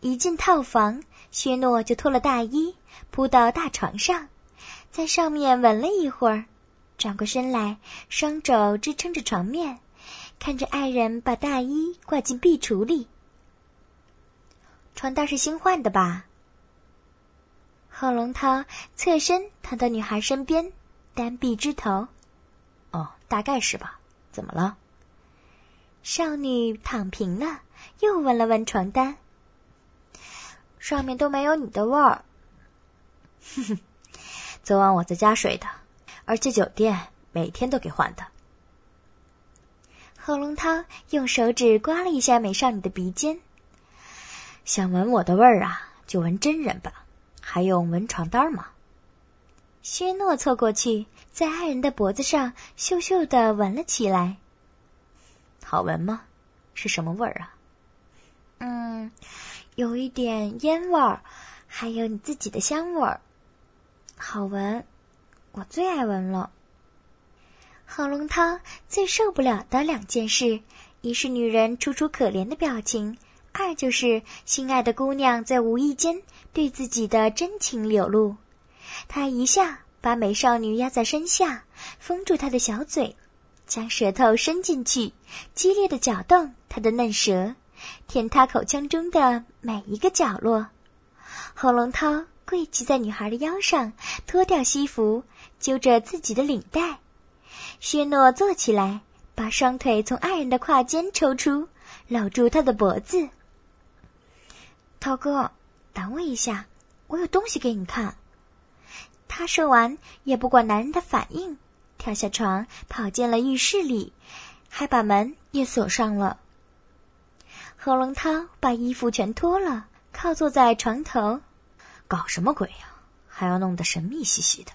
一进套房，薛诺就脱了大衣，扑到大床上，在上面吻了一会儿，转过身来，双肘支撑着床面，看着爱人把大衣挂进壁橱里。床单是新换的吧？贺龙涛侧身躺到女孩身边，单臂支头。 哦，大概是吧。怎么了？ 少女躺平了，又闻了闻床单。上面都没有你的味儿。 哼哼，昨晚我在家睡的，而且酒店每天都给换的。 贺龙涛用手指刮了一下美少女的鼻尖。 想闻我的味儿啊，就闻真人吧，还用闻床单吗？ 薛诺凑过去，在爱人的脖子上嗅嗅地闻了起来。 好闻吗？是什么味儿啊？ 有一点烟味儿，还有你自己的香味儿。好闻，我最爱闻了。贺龙涛最受不了的两件事，一是女人楚楚可怜的表情，二就是心爱的姑娘在无意间对自己的真情流露。他一下把美少女压在身下，封住她的小嘴，将舌头伸进去，激烈的搅动她的嫩舌，舔她口腔中的每一个角落。贺龙涛跪骑在女孩的腰上，脱掉西服，揪着自己的领带。薛诺坐起来，把双腿从爱人的胯间抽出，搂住她的脖子。涛哥，等我一下，我有东西给你看。他说完也不管男人的反应，跳下床跑进了浴室里，还把门也锁上了。贺龙涛把衣服全脱了，靠坐在床头。 搞什么鬼呀？还要弄得神秘兮兮的。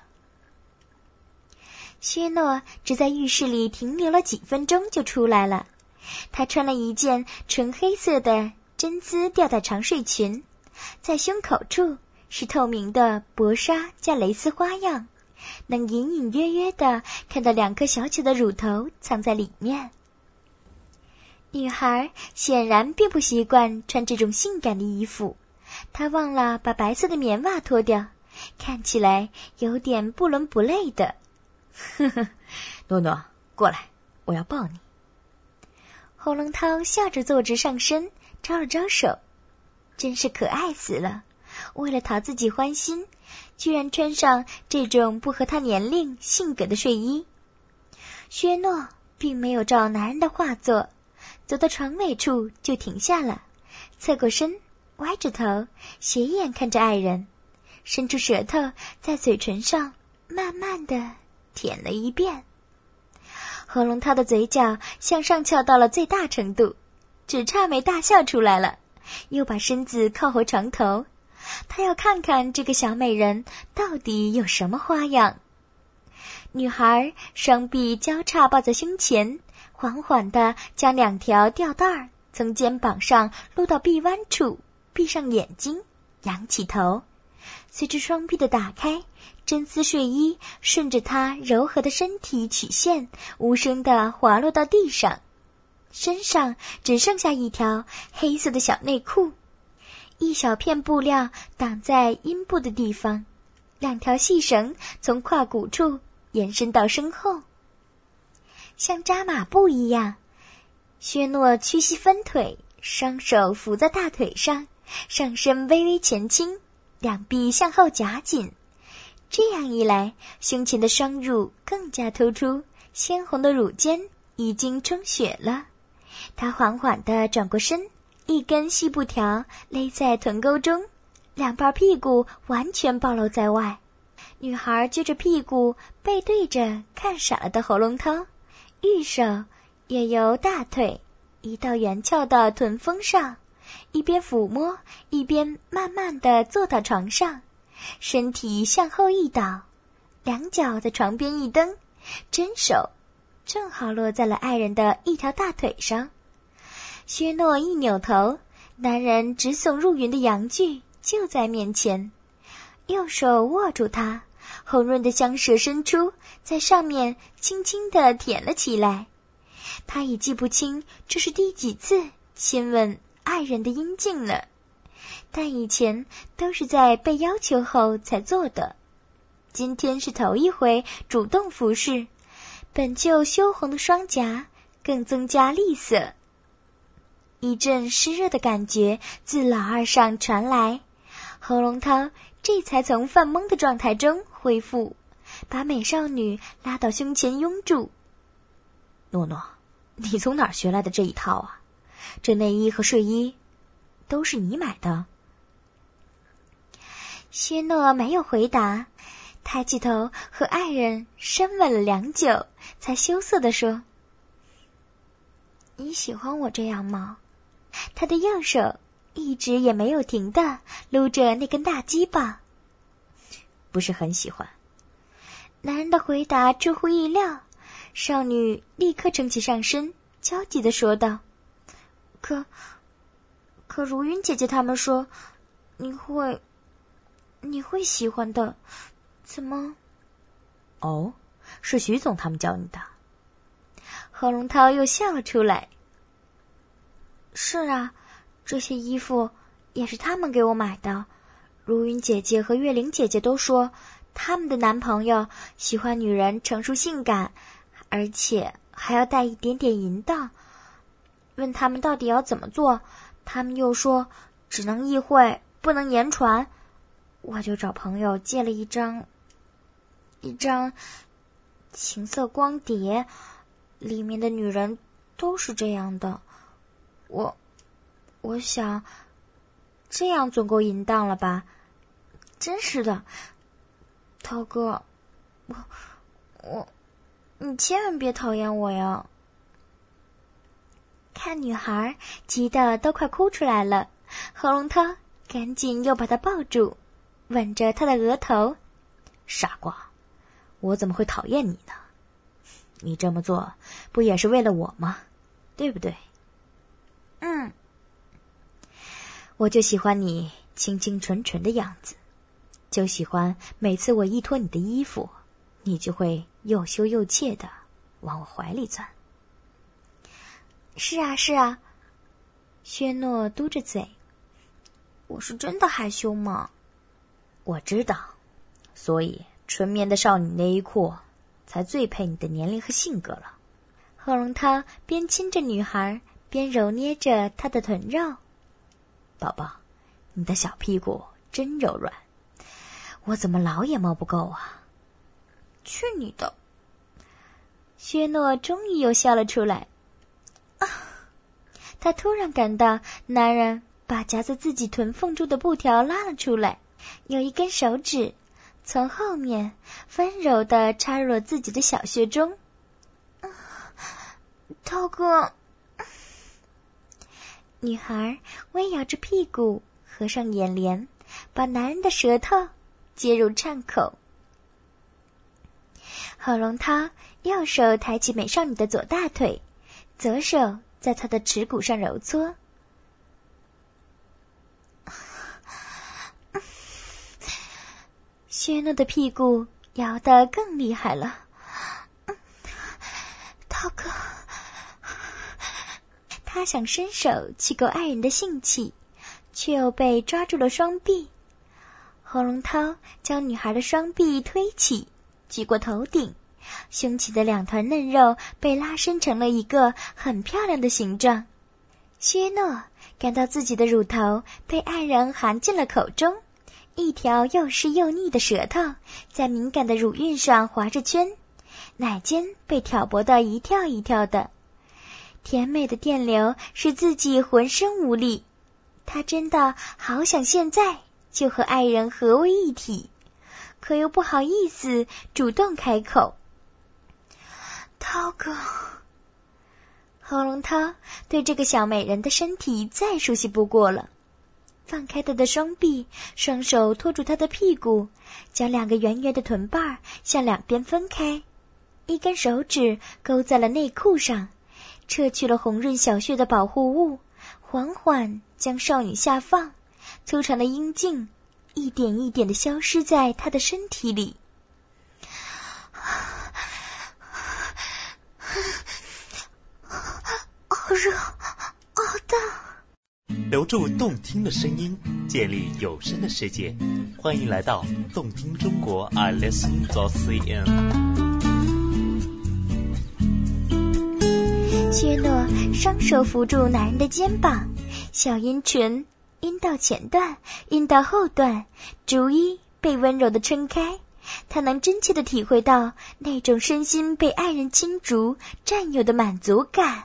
薛诺只在浴室里停留了几分钟就出来了。他穿了一件纯黑色的真丝吊带长睡裙，在胸口处是透明的薄纱加蕾丝花样，能隐隐约约地看到2颗小巧的乳头藏在里面。女孩显然并不习惯穿这种性感的衣服，她忘了把白色的棉袜脱掉，看起来有点不伦不类的。 呵呵，诺诺，过来，我要抱你。 侯龙涛笑着坐直上身，招了招手，真是可爱死了。为了讨自己欢心，居然穿上这种不合他年龄性格的睡衣。薛诺并没有照男人的话做，走到床尾处就停下了，侧过身，歪着头，斜眼看着爱人，伸出舌头在嘴唇上慢慢地舔了一遍。何龙涛的嘴角向上翘到了最大程度，只差没大笑出来了，又把身子靠回床头。他要看看这个小美人到底有什么花样。女孩双臂交叉抱在胸前，缓缓地将2条吊带从肩膀上撸到臂弯处，闭上眼睛，仰起头。随着双臂的打开，真丝睡衣顺着她柔和的身体曲线无声地滑落到地上，身上只剩下一条黑色的小内裤，一小片布料挡在阴部的地方，2条细绳从胯骨处延伸到身后，像扎马步一样。薛诺屈膝分腿，双手扶在大腿上，上身微微前倾，2臂向后夹紧。这样一来，胸前的双乳更加突出，鲜红的乳尖已经充血了。他缓缓地转过身，一根细布条勒在臀沟中，2半屁股完全暴露在外。女孩撅着屁股背对着看傻了的侯龙涛，玉手也由大腿移到圆翘的臀峰上，一边抚摸一边慢慢地坐到床上，身体向后一倒，2脚在床边一蹬，真手正好落在了爱人的一条大腿上。薛诺一扭头，男人直耸入云的阳具就在面前，右手握住它，红润的香舌伸出，在上面轻轻地舔了起来。他已记不清这是第几次亲吻爱人的阴茎了。 但以前都是在被要求后才做的。今天是头一回主动服侍，本就羞红的双颊更增加厉色。一阵湿热的感觉自老二上传来，侯龙涛这才从犯懵的状态中恢复，把美少女拉到胸前拥住。 诺诺，你从哪儿学来的这一套啊？这内衣和睡衣都是你买的？ 薛诺没有回答，抬起头和爱人深吻了良久，才羞涩地说：你喜欢我这样吗？他的右手一直也没有停地撸着那根大鸡巴。 不是很喜欢。 男人的回答出乎意料，少女立刻撑起上身，焦急地说道：可如云姐姐他们说你会喜欢的，怎么？ 哦，是徐总他们教你的。 何龙涛又笑了出来。是啊，这些衣服也是他们给我买的。如云姐姐和月玲姐姐都说，他们的男朋友喜欢女人成熟性感，而且还要带一点点淫荡。问他们到底要怎么做，他们又说只能意会，不能言传。我就找朋友借了一张情色光碟，里面的女人都是这样的。我想这样总够淫荡了吧？真是的，涛哥，你千万别讨厌我呀！看女孩急得都快哭出来了，何龙涛赶紧又把她抱住，吻着她的额头。 傻瓜，我怎么会讨厌你呢？你这么做不也是为了我吗？对不对？我就喜欢你清清纯纯的样子，就喜欢每次我一脱你的衣服，你就会又羞又怯的往我怀里钻。 是啊是啊，薛诺嘟着嘴。我是真的害羞吗？ 我知道，所以纯棉的少女内衣裤才最配你的年龄和性格了。 何龙涛边亲着女孩，边揉捏着她的臀肉。 宝宝，你的小屁股真柔软，我怎么老也摸不够啊？ 去你的！薛诺终于又笑了出来。他突然感到男人把夹在自己臀缝处的布条拉了出来，有一根手指从后面温柔地插入了自己的小穴中。涛哥，女孩微摇着屁股，合上眼帘，把男人的舌头接入畅口。何龙涛右手抬起美少女的左大腿，左手在她的耻骨上揉搓。薛诺的屁股摇得更厉害了。涛哥，他想伸手去勾爱人的性器，却又被抓住了双臂。何龙涛将女孩的双臂推起，举过头顶，胸前的两团嫩肉被拉伸成了一个很漂亮的形状。薛诺感到自己的乳头被爱人含进了口中，一条又湿又腻的舌头在敏感的乳晕上划着圈，奶尖被挑拨得一跳一跳的。甜美的电流使自己浑身无力，他真的好想现在就和爱人合为一体，可又不好意思主动开口。涛哥，何龙涛对这个小美人的身体再熟悉不过了，放开她的双臂，双手托住她的屁股，将两个圆圆的臀瓣向两边分开，一根手指勾在了内裤上，撤去了红润小穴的保护物，缓缓将少女下放，粗长的阴茎一点一点地消失在她的身体里。好热，好大。 留住动听的声音，建立有声的世界。欢迎来到动听中国 iListen.cn。 薛诺双手扶住男人的肩膀，小阴唇、阴道前段、阴道后段逐一被温柔地撑开。他能真切地体会到那种身心被爱人侵逐、占有的满足感。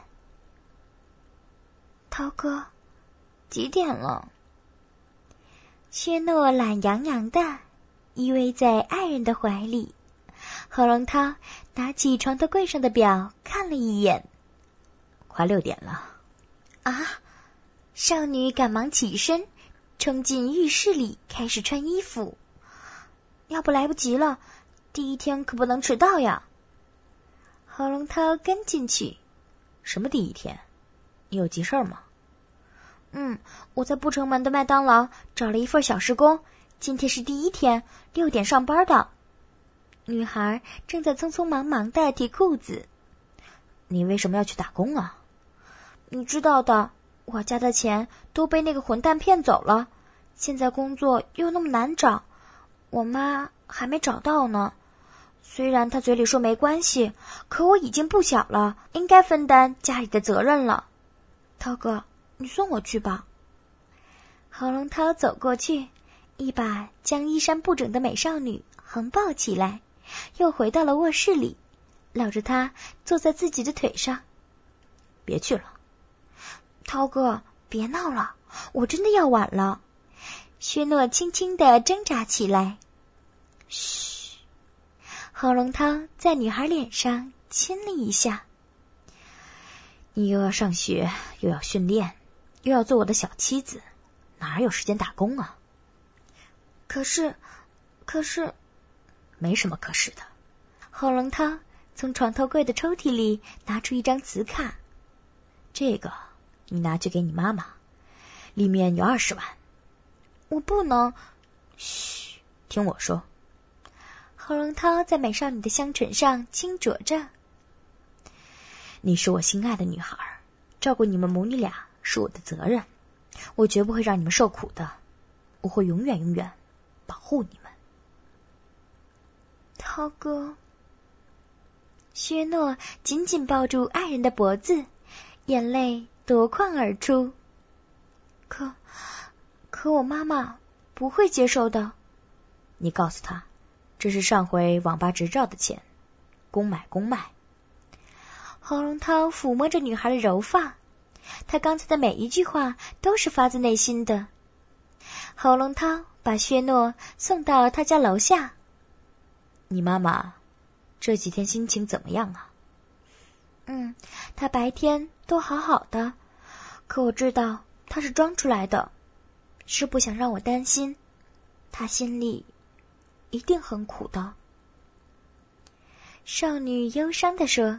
涛哥，几点了？薛诺懒洋洋的依偎在爱人的怀里。何龙涛拿起床头柜上的表看了一眼， 快6点了。 啊！少女赶忙起身，冲进浴室里开始穿衣服。要不来不及了，第一天可不能迟到呀。何龙涛跟进去。 什么第一天？你有急事吗？ 我在不成门的麦当劳找了一份小时工，今天是第一天，6点上班的。女孩正在匆匆忙忙地提裤子。 你为什么要去打工啊？ 你知道的，我家的钱都被那个混蛋骗走了，现在工作又那么难找，我妈还没找到呢。虽然她嘴里说没关系，可我已经不小了，应该分担家里的责任了。涛哥，你送我去吧。何龙涛走过去，一把将衣衫不整的美少女横抱起来，又回到了卧室里，搂着她坐在自己的腿上。 别去了。 涛哥，别闹了，我真的要晚了。薛诺轻轻地挣扎起来。嘘。何龙涛在女孩脸上亲了一下。 你又要上学，又要训练，又要做我的小妻子，哪有时间打工啊？ 可是， 没什么可是的。 何龙涛从床头柜的抽屉里拿出一张磁卡。 这个你拿去给你妈妈，里面有20万。 我不能。 嘘，听我说。 何龙涛在美少女的香唇上轻啄着。 你是我心爱的女孩，照顾你们母女俩是我的责任，我绝不会让你们受苦的，我会永远保护你们。 涛哥。薛诺紧紧抱住爱人的脖子，眼泪夺眶而出。可我妈妈不会接受的。 你告诉她，这是上回网吧执照的钱，公买。 何龙涛抚摸着女孩的柔发，他刚才的每一句话都是发自内心的。何龙涛把薛诺送到他家楼下。 你妈妈这几天心情怎么样啊？ 她白天都好好的，可我知道她是装出来的，是不想让我担心，她心里一定很苦的。少女忧伤地说。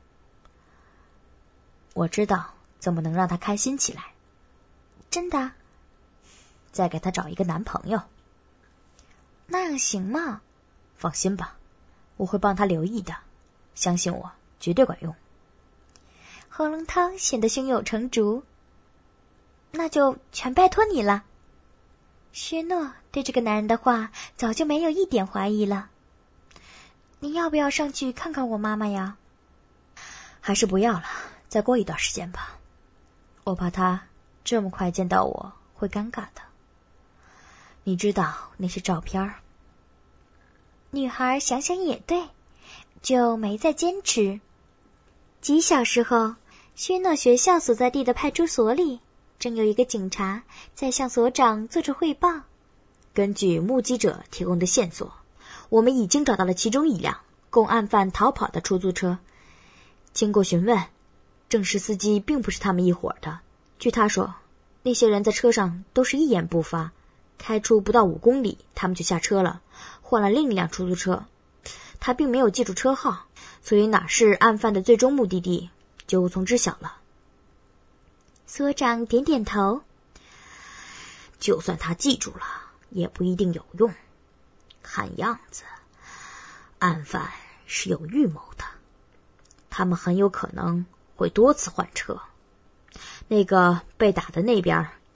我知道怎么能让她开心起来。 真的？ 再给她找一个男朋友。 那样行吗？ 放心吧，我会帮她留意的，相信我，绝对管用。 何龙涛显得胸有成竹。那就全拜托你了。薛诺对这个男人的话早就没有一点怀疑了。你要不要上去看看我妈妈呀？ 还是不要了，再过一段时间吧，我怕她这么快见到我会尴尬的。你知道那些照片？ 女孩想想也对，就没再坚持。几小时后，薛诺学校所在地的派出所里，正有一个警察在向所长做着汇报。 根据目击者提供的线索，我们已经找到了其中一辆供案犯逃跑的出租车。经过询问，证实司机并不是他们一伙的。据他说，那些人在车上都是一言不发，开出不到5公里，他们就下车了，换了另一辆出租车。他并没有记住车号，所以哪是案犯的最终目的地就无从知晓了。 所长点点头。 就算他记住了，也不一定有用。看样子，案犯是有预谋的，他们很有可能会多次换车。那个被打的那边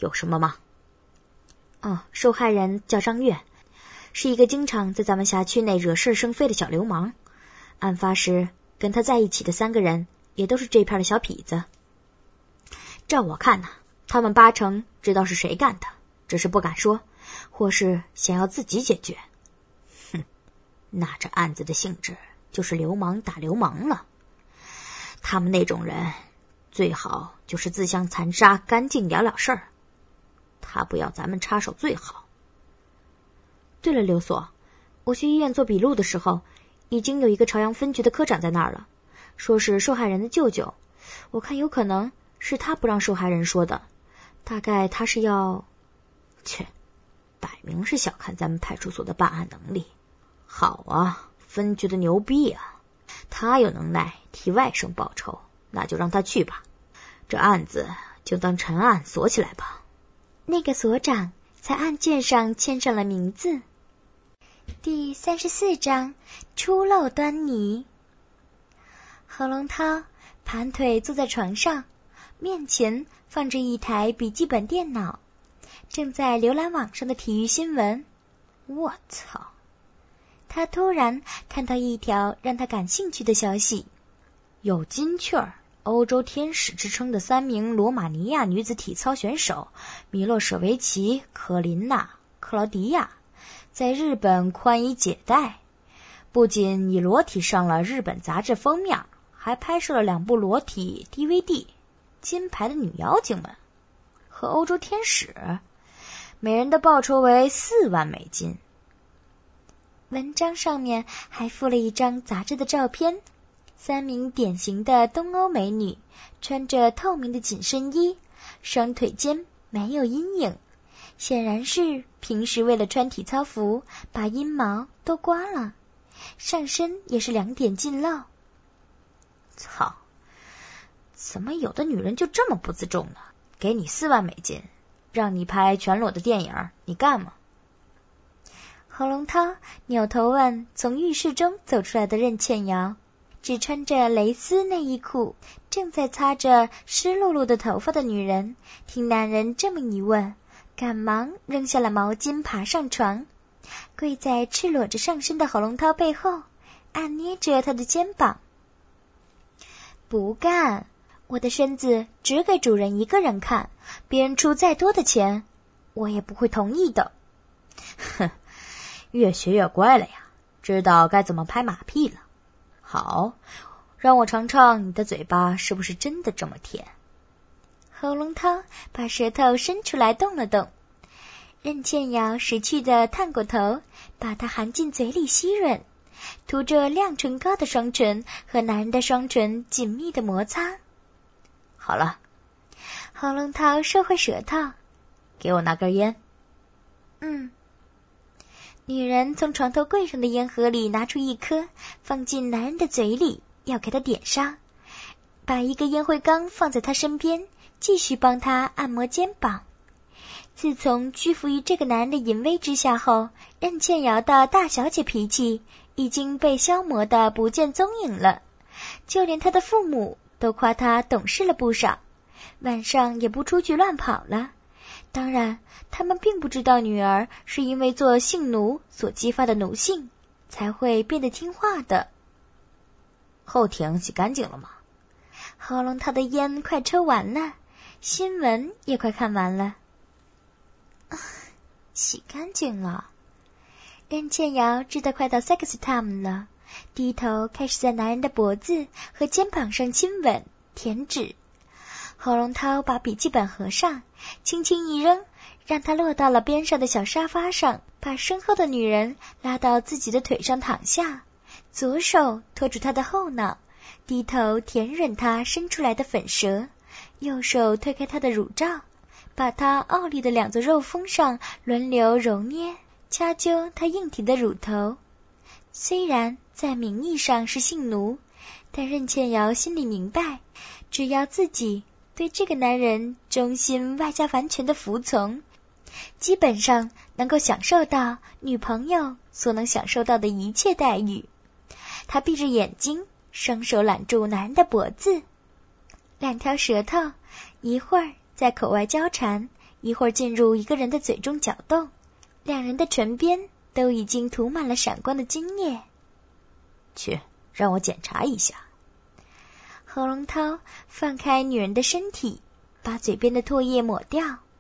有什么吗？受害人叫张月，是一个经常在咱们辖区内惹是生非的小流氓。案发时跟他在一起的3个人也都是这片的小痞子。照我看他们8成知道是谁干的，只是不敢说，或是想要自己解决。那这案子的性质就是流氓打流氓了。他们那种人最好就是自相残杀，干净了了事儿。他不要咱们插手最好。对了，刘所，我去医院做笔录的时候，已经有一个朝阳分局的科长在那儿了，说是受害人的舅舅。我看有可能是他不让受害人说的，大概他是要……切，摆明是小看咱们派出所的办案能力。好啊，分局的牛逼啊！他有能耐替外甥报仇，那就让他去吧。这案子就当陈案锁起来吧。 那个所长在案卷上签上了名字。第34章，初露端倪。何龙涛盘腿坐在床上，面前放着一台笔记本电脑，正在浏览网上的体育新闻。我操！他突然看到一条让他感兴趣的消息， 有金雀儿欧洲天使之称的3名罗马尼亚女子体操选手米洛舍维奇、科琳娜、克劳迪亚在日本宽衣解带，不仅以裸体上了日本杂志封面，还拍摄了2部裸体 DVD。 金牌的女妖精们和欧洲天使，每人的报酬为4万美金。 文章上面还附了一张杂志的照片，3名典型的东欧美女，穿着透明的紧身衣，双腿间没有阴影，显然是平时为了穿体操服把阴毛都刮了，上身也是2点尽露。 操，怎么有的女人就这么不自重呢？给你4万美金，让你拍全裸的电影，你干吗？ 何龙涛扭头问从浴室中走出来的任倩瑶，只穿着蕾丝内衣裤，正在擦着湿漉漉的头发的女人，听男人这么一问，赶忙扔下了毛巾，爬上床，跪在赤裸着上身的何龙涛背后，按捏着他的肩膀。不干，我的身子只给主人一个人看，别人出再多的钱，我也不会同意的。 哼，越学越乖了呀，知道该怎么拍马屁了。好，让我尝尝你的嘴巴是不是真的这么甜。 何龙涛把舌头伸出来动了动，任倩瑶识趣地探过头，把它含进嘴里吸吮，涂着亮唇膏的双唇和男人的双唇紧密的摩擦。 好了， 何龙涛收回舌头， 给我拿根烟。 女人从床头柜上的烟盒里拿出一颗，放进男人的嘴里，要给他点上，把一个烟灰缸放在他身边，继续帮他按摩肩膀。自从屈服于这个男人的淫威之下后，任倩瑶的大小姐脾气已经被消磨得不见踪影了，就连她的父母都夸她懂事了不少，晚上也不出去乱跑了。当然，他们并不知道女儿是因为做性奴所激发的奴性，才会变得听话的。 后庭洗干净了吗？ 喉咙他的烟快抽完了，新闻也快看完了。洗干净了。任倩瑶知道快到 sex time 了，低头开始在男人的脖子和肩膀上亲吻、舔指。侯龙涛把笔记本合上，轻轻一扔，让它落到了边上的小沙发上，把身后的女人拉到自己的腿上躺下，左手托住她的后脑，低头舔吮她伸出来的粉舌，右手推开她的乳罩，把她傲立的两座肉峰上轮流揉捏，掐揪她硬挺的乳头。虽然在名义上是性奴，但任倩瑶心里明白，只要自己对这个男人忠心外加完全的服从，基本上能够享受到女朋友所能享受到的一切待遇。她闭着眼睛，双手揽住男人的脖子，两条舌头一会儿在口外交缠， 一会儿进入一个人的嘴中搅动，两人的唇边都已经涂满了闪光的精液。 去，让我检查一下。 何龙涛放开女人的身体，把嘴边的唾液抹掉。